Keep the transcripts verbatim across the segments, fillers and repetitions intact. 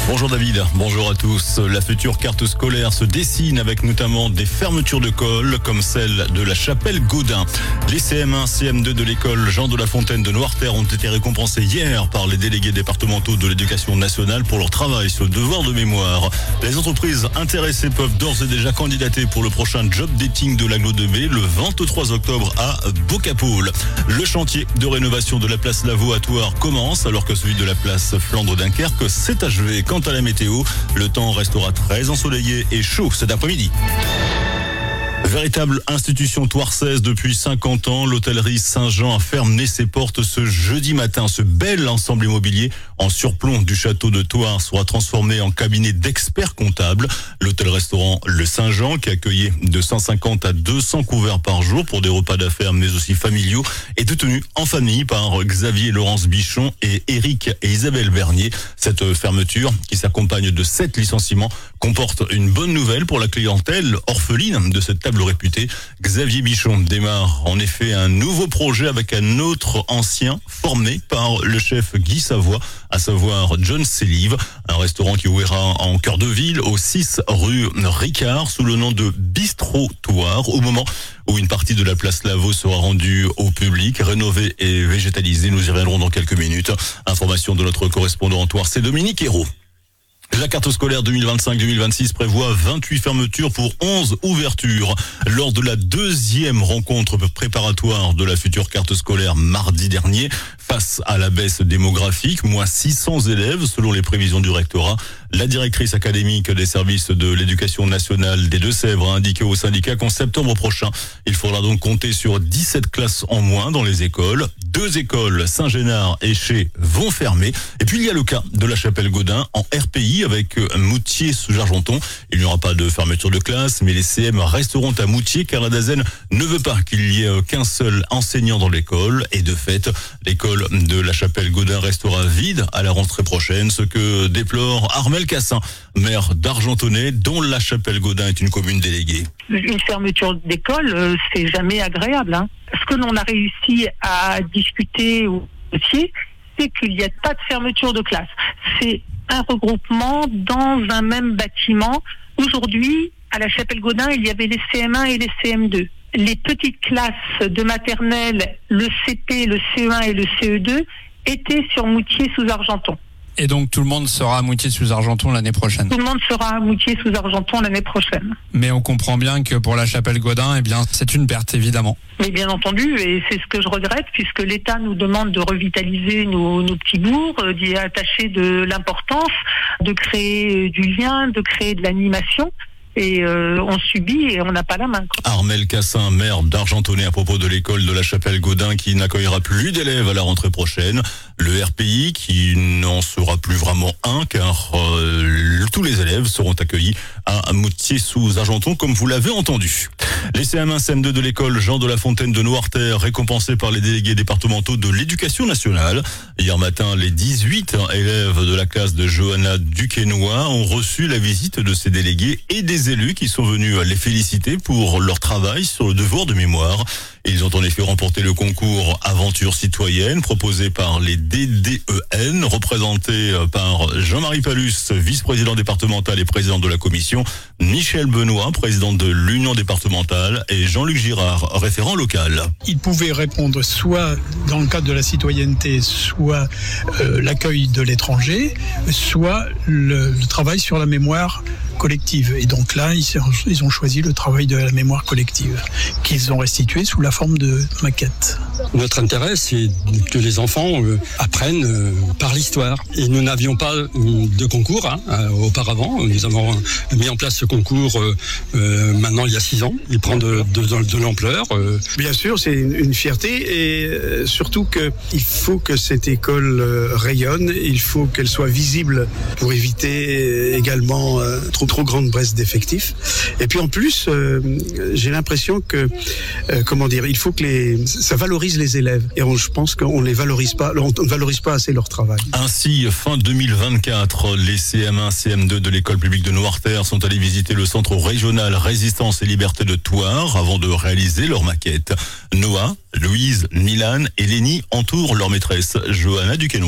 Bonjour David, bonjour à tous. La future carte scolaire se dessine avec notamment des fermetures de colle comme celle de la Chapelle Gaudin. Les C M un, C M deux de l'école Jean de La Fontaine de Noirterre ont été récompensés hier par les délégués départementaux de l'éducation nationale pour leur travail sur le devoir de mémoire. Les entreprises intéressées peuvent d'ores et déjà candidater pour le prochain job dating de l'Aglo deux B le vingt-trois octobre à Bocapoul. Le chantier de rénovation de la place Lavaux à Thouars commence alors que celui de la place Flandre-Dunkerque s'est achevé. Quant à la météo, le temps restera très ensoleillé et chaud cet après-midi. Véritable institution thoirsaise depuis cinquante ans, l'hôtellerie Saint-Jean a fermé ses portes ce jeudi matin. Ce bel ensemble immobilier en surplomb du château de Thouars sera transformé en cabinet d'experts comptables. L'hôtel-restaurant Le Saint-Jean, qui accueillait de cent cinquante à deux cents couverts par jour pour des repas d'affaires mais aussi familiaux, est détenu en famille par Xavier Laurence Bichon et Éric et Isabelle Bernier. Cette fermeture, qui s'accompagne de sept licenciements, comporte une bonne nouvelle pour la clientèle orpheline de cette table réputé. Xavier Bichon démarre en effet un nouveau projet avec un autre ancien formé par le chef Guy Savoie, à savoir John Selive, un restaurant qui ouvrira en cœur de ville au six rue Ricard sous le nom de Bistrot Thouars, au moment où une partie de la place Lavaux sera rendue au public, rénovée et végétalisée. Nous y reviendrons dans quelques minutes. Information de notre correspondant en Thouars, c'est Dominique Hérault. La carte scolaire deux mille vingt-cinq deux mille vingt-six prévoit vingt-huit fermetures pour onze ouvertures. Lors de la deuxième rencontre préparatoire de la future carte scolaire mardi dernier, face à la baisse démographique, moins six cents élèves selon les prévisions du rectorat, la directrice académique des services de l'éducation nationale des Deux-Sèvres a indiqué au syndicat qu'en septembre prochain, il faudra donc compter sur dix-sept classes en moins dans les écoles. Deux écoles, Saint-Génard et Ché, vont fermer. Et puis il y a le cas de la Chapelle Gaudin en R P I avec Moutier sous Argenton. Il n'y aura pas de fermeture de classe, mais les C M resteront à Moutier car la DAZEN ne veut pas qu'il y ait qu'un seul enseignant dans l'école. Et de fait, l'école de la Chapelle Gaudin restera vide à la rentrée prochaine, ce que déplore Armel Cassin, maire d'Argentonnay, dont la Chapelle Gaudin est une commune déléguée. Une fermeture d'école, euh, c'est jamais agréable. Hein. Ce que l'on a réussi à discuter au dossier, c'est qu'il n'y a pas de fermeture de classe. C'est un regroupement dans un même bâtiment. Aujourd'hui, à la Chapelle Gaudin, il y avait les C M un et les C M deux. Les petites classes de maternelle, le C P, le C E un et le C E deux, étaient sur Moutier sous Argenton. Et donc tout le monde sera à Moutier sous Argenton l'année prochaine. Tout le monde sera à Moutier sous Argenton l'année prochaine. Mais on comprend bien que pour la Chapelle Gaudin, eh bien, c'est une perte évidemment. Mais bien entendu, et c'est ce que je regrette, puisque l'État nous demande de revitaliser nos, nos petits bourgs, d'y attacher de l'importance, de créer du lien, de créer de l'animation. Et euh, on subit et on n'a pas la main. Quoi. Armel Cassin, maire d'Argentonnay, à propos de l'école de la Chapelle Gaudin qui n'accueillera plus d'élèves à la rentrée prochaine. Le R P I qui n'en sera plus vraiment un car euh, tous les élèves seront accueillis à Moutier sous Argenton comme vous l'avez entendu. Les C M un, C M deux de l'école Jean de La Fontaine de Noirterre récompensés par les délégués départementaux de l'éducation nationale. Hier matin, les dix-huit élèves de la classe de Johanna Duquesnoy ont reçu la visite de ces délégués et des élus qui sont venus les féliciter pour leur travail sur le devoir de mémoire. Ils ont en effet remporté le concours Aventure citoyenne proposé par les D D E N, représenté par Jean-Marie Palus, vice-président départemental et président de la commission, Michel Benoît, président de l'Union départementale et Jean-Luc Girard, référent local. Ils pouvaient répondre soit dans le cadre de la citoyenneté, soit euh, l'accueil de l'étranger, soit le, le travail sur la mémoire collective. Et donc là, ils, ils ont choisi le travail de la mémoire collective, qu'ils ont restitué sous la forme de maquettes. Notre intérêt, c'est que les enfants euh, apprennent euh, par l'histoire. Et nous n'avions pas euh, de concours hein, euh, auparavant. Nous avons mis en place ce concours euh, euh, maintenant il y a six ans. Il prend de, de, de, de l'ampleur. Euh. Bien sûr, c'est une, une fierté et euh, surtout qu'il faut que cette école euh, rayonne. Il faut qu'elle soit visible pour éviter également euh, trop, trop grande baisse d'effectifs. Et puis en plus, euh, j'ai l'impression que, euh, comment dire, il faut que les, ça valorise les élèves. Et on, je pense qu'on ne les valorise pas, on ne valorise pas assez leur travail. Ainsi, fin deux mille vingt-quatre, les C M un, C M deux de l'école publique de Noirterre sont allés visiter le centre régional Résistance et Liberté de Thouars avant de réaliser leur maquette. Noah, Louise, Milan et Lénie entourent leur maîtresse, Johanna Duquesnoy.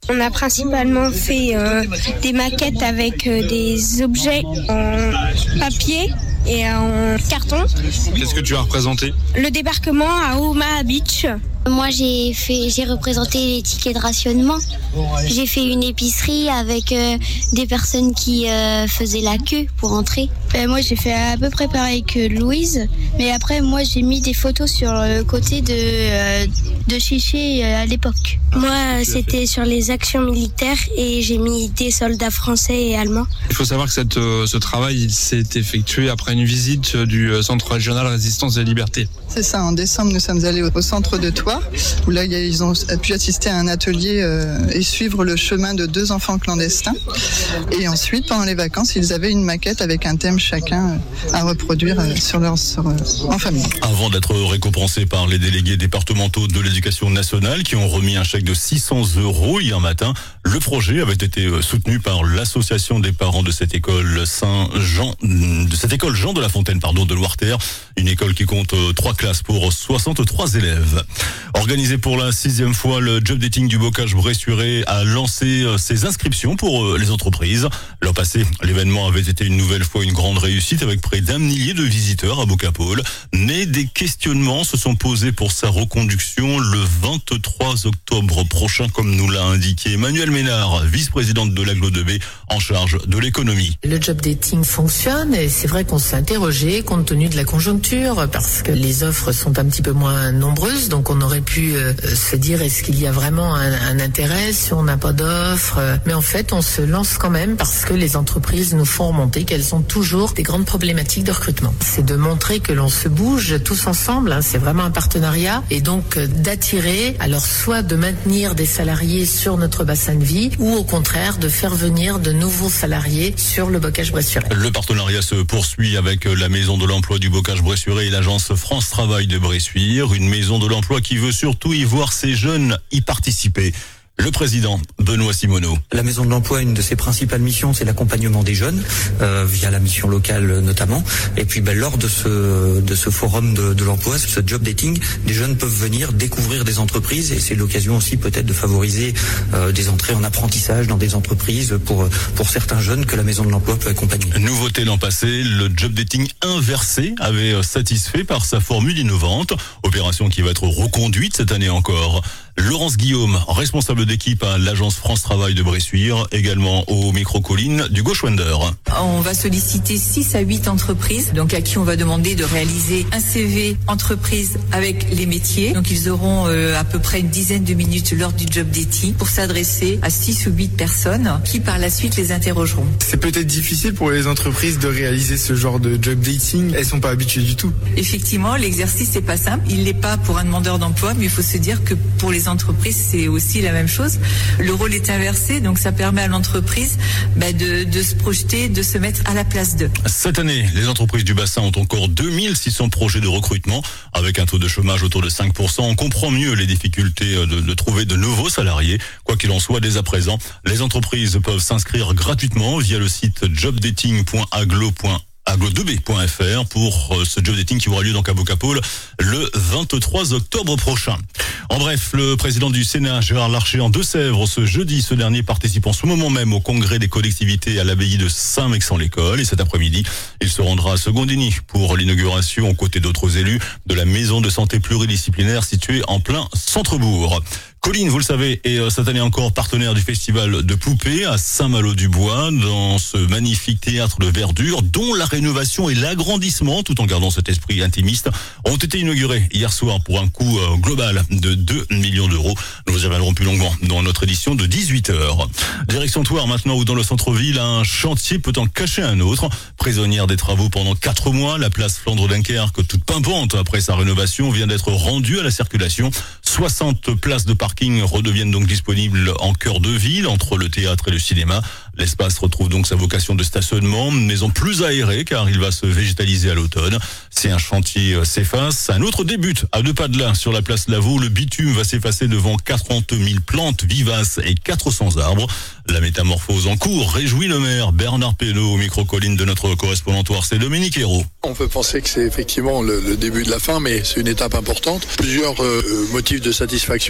On a principalement fait euh, des maquettes avec euh, des objets en papier et en carton. Qu'est-ce que tu as représenté ? Le débarquement à Omaha Beach. Moi, j'ai fait, j'ai représenté les tickets de rationnement. J'ai fait une épicerie avec euh, des personnes qui euh, faisaient la queue pour entrer. Euh, moi, j'ai fait à peu près pareil que Louise, mais après, moi, j'ai mis des photos sur le côté de euh, de Chiché euh, à l'époque. Moi, c'était sur les actions militaires et j'ai mis des soldats français et allemands. Il faut savoir que cette, euh, ce travail il s'est effectué après une visite du Centre régional Résistance et Liberté. C'est ça, en décembre, nous sommes allés au centre de Thouars, où là, ils ont pu assister à un atelier euh, et suivre le chemin de deux enfants clandestins. Et ensuite, pendant les vacances, ils avaient une maquette avec un thème chacun euh, à reproduire euh, sur leur, sur, euh, en famille. Avant d'être récompensés par les délégués départementaux de l'éducation nationale qui ont remis un chèque de six cents euros hier matin, le projet avait été soutenu par l'association des parents de cette école Saint-Jean, de cette école Jean de la Fontaine, pardon, de Loire-Terre, une école qui compte trois classes pour soixante-trois élèves. Organisé pour la sixième fois, le job dating du Bocage-Bressuire a lancé ses inscriptions pour les entreprises. L'an passé, l'événement avait été une nouvelle fois une grande réussite avec près d'un millier de visiteurs à Bocapôle. Mais des questionnements se sont posés pour sa reconduction le vingt-trois octobre prochain, comme nous l'a indiqué Emmanuelle Ménard, vice-présidente de l'Aglo deux B en charge de l'économie. Le job dating fonctionne et c'est vrai qu'on s'est interrogé compte tenu de la conjoncture parce que les offres sont un petit peu moins nombreuses, donc on aurait pu euh, se dire est-ce qu'il y a vraiment un, un intérêt si on n'a pas d'offres, mais en fait on se lance quand même parce que les entreprises nous font remonter qu'elles ont toujours des grandes problématiques de recrutement. C'est de montrer que l'on se bouge tous ensemble, hein, c'est vraiment un partenariat et donc euh, d'attirer, alors soit de maintenir des salariés sur notre bassin de vie ou au contraire de faire venir de nouveaux salariés sur le Bocage-Bressuire. Le partenariat se poursuit avec la Maison de l'Emploi du Bocage-Bressuire et l'agence France Travail de Bressuire, une maison de l'emploi qui veut surtout y voir ses jeunes y participer. Le président Benoît Simoneau. La Maison de l'Emploi, une de ses principales missions, c'est l'accompagnement des jeunes, euh, via la mission locale notamment. Et puis ben, lors de ce de ce forum de, de l'emploi, ce job dating, les jeunes peuvent venir découvrir des entreprises et c'est l'occasion aussi peut-être de favoriser euh, des entrées en apprentissage dans des entreprises pour pour certains jeunes que la Maison de l'Emploi peut accompagner. Nouveauté l'an passé, le job dating inversé avait satisfait par sa formule innovante, opération qui va être reconduite cette année encore. Laurence Guillaume, responsable d'équipe à l'agence France Travail de Bressuire, également au micro-colline du Gauchwender. On va solliciter six à huit entreprises, donc à qui on va demander de réaliser un C V entreprise avec les métiers. Donc ils auront euh, à peu près une dizaine de minutes lors du job dating pour s'adresser à six ou huit personnes qui par la suite les interrogeront. C'est peut-être difficile pour les entreprises de réaliser ce genre de job dating. Elles sont pas habituées du tout. Effectivement, l'exercice n'est pas simple. Il l'est pas pour un demandeur d'emploi, mais il faut se dire que pour les entreprises, c'est aussi la même chose. Le rôle est inversé, donc ça permet à l'entreprise bah, de, de se projeter, de se mettre à la place d'eux. Cette année, les entreprises du bassin ont encore deux mille six cents projets de recrutement. Avec un taux de chômage autour de cinq pour cent, on comprend mieux les difficultés de, de trouver de nouveaux salariés. Quoi qu'il en soit, dès à présent, les entreprises peuvent s'inscrire gratuitement via le site jobdating point aglo point aglo deux b point f r pour ce job dating qui aura lieu donc à Bocapôle le vingt-trois octobre prochain. En bref, le président du Sénat, Gérard Larcher, en Deux-Sèvres, ce jeudi, ce dernier participe en ce moment même au congrès des collectivités à l'abbaye de Saint-Mexan-l'École. Et cet après-midi, il se rendra à Secondigny pour l'inauguration, aux côtés d'autres élus, de la maison de santé pluridisciplinaire située en plein centre-bourg. Colline, vous le savez, est cette année encore partenaire du festival de poupées à Saint-Malo-du-Bois, dans ce magnifique théâtre de verdure, dont la rénovation et l'agrandissement, tout en gardant cet esprit intimiste, ont été inaugurés hier soir pour un coût global de deux millions d'euros. Nous vous y reviendrons plus longuement dans notre édition de dix-huit heures. Direction Thouars maintenant, où dans le centre-ville, un chantier peut en cacher un autre. Prisonnière des travaux pendant quatre mois, la place Flandre-Dunkerque, toute pimpante après sa rénovation, vient d'être rendue à la circulation. soixante places de parking redeviennent donc disponibles en cœur de ville, entre le théâtre et le cinéma. L'espace retrouve donc sa vocation de stationnement, mais en plus aéré, car il va se végétaliser à l'automne. Si un chantier s'efface, un autre débute à deux pas de là, sur la place Lavaux. Le bitume va s'effacer devant quarante mille plantes vivaces et quatre cents arbres. La métamorphose en cours réjouit le maire Bernard Pénaud, au micro-colline de notre correspondant Thouars, c'est Dominique Hérault. On peut penser que c'est effectivement le, le début de la fin, mais c'est une étape importante. Plusieurs euh, motifs de satisfaction. C'est d'abord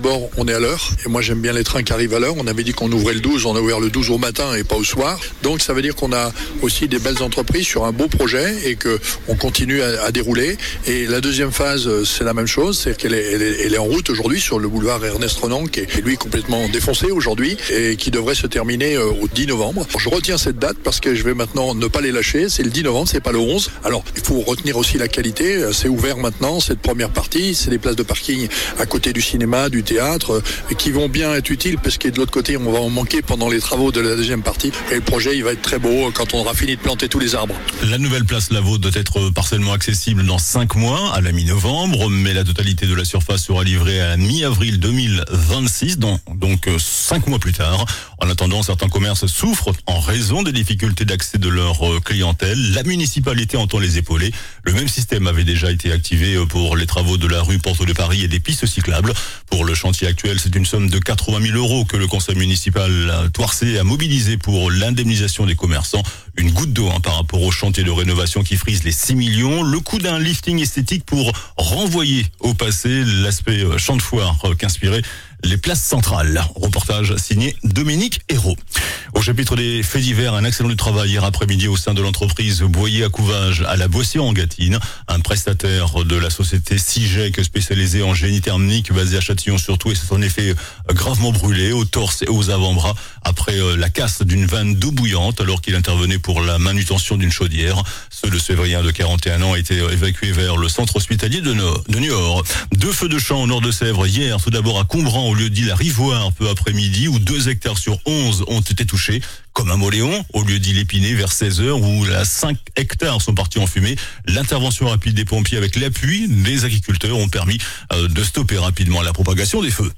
d'abord, on est à l'heure. Et moi, j'aime bien les trains qui arrivent à l'heure. On avait dit qu'on ouvrait le douze, on a ouvert le douze au matin et pas au soir. Donc, ça veut dire qu'on a aussi des belles entreprises sur un beau projet et qu'on continue à, à dérouler. Et la deuxième phase, c'est la même chose. C'est qu'elle est, elle est, elle est en route aujourd'hui sur le boulevard Ernest Renan, qui est lui complètement défoncé aujourd'hui et qui devrait se terminer au dix novembre. Je retiens cette date parce que je vais maintenant ne pas les lâcher. C'est le dix novembre, c'est pas le onze. Alors, il faut retenir aussi la qualité. C'est ouvert maintenant, cette première partie. C'est des places de parking à côté du cinéma, du théâtre, qui vont bien être utiles parce que de l'autre côté, on va en manquer pendant les travaux de la deuxième partie. Et le projet, il va être très beau quand on aura fini de planter tous les arbres. La nouvelle place Lavaux doit être partiellement accessible dans cinq mois, à la mi-novembre, mais la totalité de la surface sera livrée à la mi-avril deux mille vingt-six, donc, donc cinq mois plus tard. En attendant, certains commerces souffrent en raison des difficultés d'accès de leur clientèle. La municipalité entend les épauler. Le même système avait déjà été activé pour les travaux de la rue Porte de Paris et des pistes cyclables. Pour le chantier actuel, c'est une somme de quatre-vingt mille euros que le conseil municipal Thouarcé a mobilisé pour l'indemnisation des commerçants. Une goutte d'eau hein, par rapport au chantier de rénovation qui frise les six millions. Le coût d'un lifting esthétique pour renvoyer au passé l'aspect champ de foire qu'inspirait les places centrales. Reportage signé Dominique Hérault. Au chapitre des faits divers, un accident du travail hier après-midi au sein de l'entreprise Boyer à Couvage à la Boissière-en-Gâtine. Un prestataire de la société Sigec spécialisée en génie thermique basé à Châtillon-sur-Tout et s'est en effet gravement brûlé au torse et aux avant-bras après la casse d'une vanne d'eau bouillante alors qu'il intervenait pour la manutention d'une chaudière. Ce le Sévrien de quarante et un ans a été évacué vers le centre hospitalier de, no- de Niort. Deux feux de champ au nord de Sèvres hier, tout d'abord à Combran au lieu dit la Rivoire peu après-midi où deux hectares sur onze ont été touchés. Comme à Moléon, au lieu d'y l'Épinay vers seize heures où là, cinq hectares sont partis en fumée. L'intervention rapide des pompiers avec l'appui des agriculteurs ont permis euh, de stopper rapidement la propagation des feux.